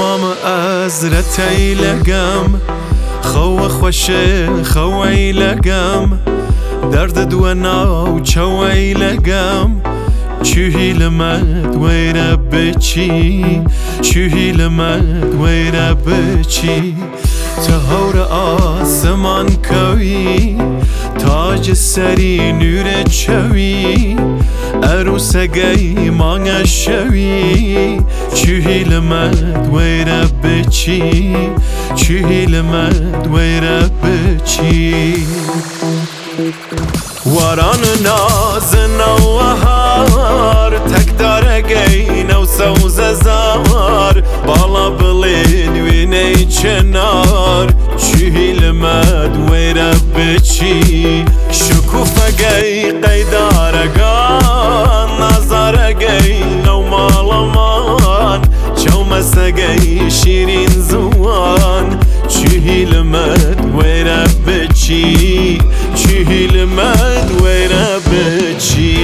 تمام ازرتي لقام خو خوشه خوي لقام درد دوانا وشوي لقام چوهی لمد ویره بچی چوهی لمد ویره بچی تهور آسمان کوی تاج سری نور چوی عروس گی مانگ شوی چوهی لمد ویره بچی چوهی لمد ویره بچی واران ناز نوهار تک دارگی نو سوز زار بالا بلین وینی چنار چوهی لمد ویره بچی شکوفگی قیدارگان نظارگی نو مالمان چومسگی شیرین زوان چوهی لمد ویره بچی چوهی لمد ویره بچی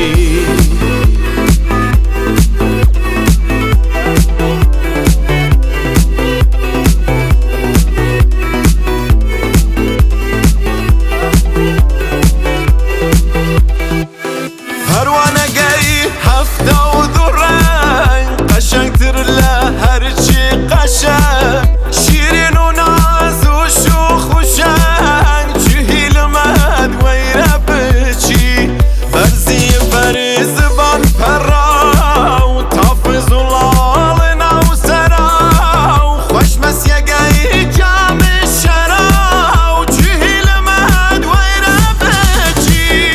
پروانگی هفته و دو رنگ قشنگتر لهرچی قشنگ شیرین و ناز و شوخ و شنگ چوهی لمد ویره بچی برزی بریزبان پراو تافز و لال نو سراو خوش مسیگی جام شراو چوهی لمد ویره بچی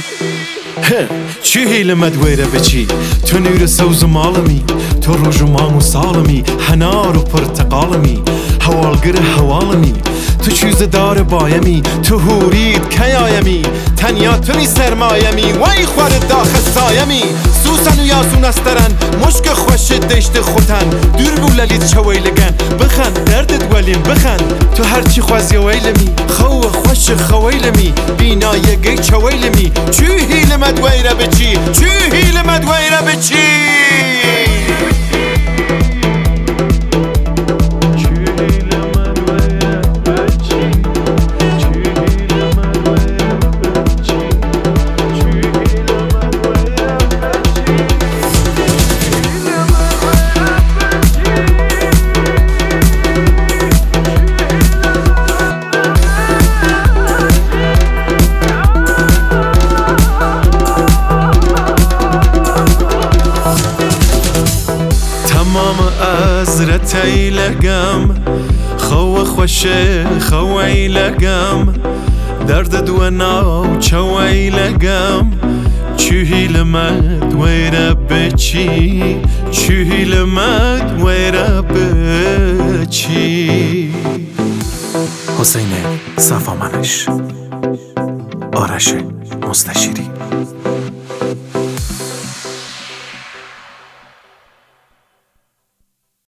چوهی لمد ویره بچی تو نور سوز مالمی تو روژ و مام و سالمی هنار و پرتقالمی هوالگر هوالمی تو چوز دار بایمی تو هورید کیایمی تنیا توی سرمایمی وی خورد داخل سایمی سوسن و یاسون استرن مشک خوش دشت خوتن دور بولالید چوی لگن بخن دردت ولیم بخن تو هرچی خوزی ویلمی خو خوش خویلمی بینا یگی چویلمی چوهی لمد ویره بچی چوهی لمد ویره بچی تمام ازرتي لقام خو خوشه خوي لقام درد دوانا وشوي لقام چوهی لمد ویره بچی چوهی لمد ویره بچی حسین صفامنش، آرش مستشیری.